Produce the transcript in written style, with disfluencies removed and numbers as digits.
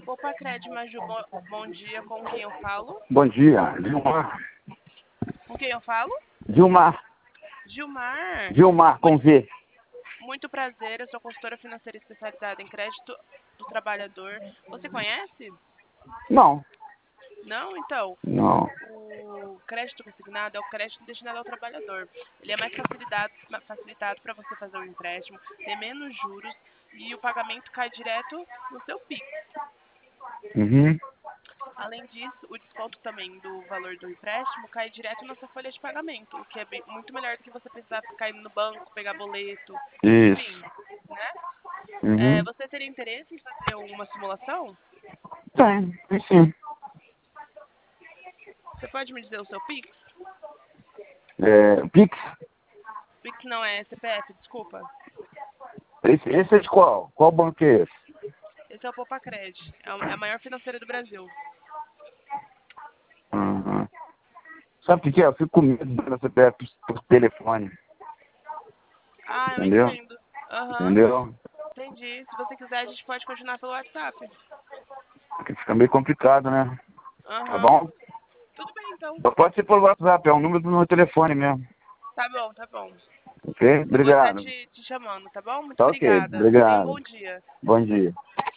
Opa, Cred, Maju, bom dia. Com quem eu falo? Bom dia, Gilmar. Com quem eu falo? Gilmar. Gilmar. Gilmar, com V. Muito prazer, eu sou consultora financeira especializada em crédito do trabalhador. Você conhece? Não, Não? Então, não. o crédito consignado é o crédito destinado ao trabalhador. Ele é mais facilitado para você fazer um empréstimo, tem menos juros e o pagamento cai direto no seu Pix. Uhum. Além disso, o desconto também do valor do empréstimo cai direto na sua folha de pagamento, o que é muito melhor do que você precisar ficar indo no banco, pegar boleto, enfim, Isso. né? Uhum. Você teria interesse em fazer uma simulação? Tem sim. Você pode me dizer o seu Pix? Pix? Pix não é CPF, desculpa. Esse é de qual? Qual banco é esse? Esse é o Popacred, é a maior financeira do Brasil. Uhum. Sabe o que é? Eu fico com medo de dar CPF por telefone. Ah, eu Entendeu? entendo. Aham, Entendeu? entendi. Se você quiser, a gente pode continuar pelo WhatsApp. Porque fica meio complicado, né? Tá Aham. bom? Tudo bem, então. Pode ser pelo WhatsApp, é o número do meu telefone mesmo. Tá bom, tá bom. Ok? Eu vou estar Obrigado. te chamando, tá bom? Muito Tá ok, obrigada. Tenha um obrigado. bom dia. Bom dia.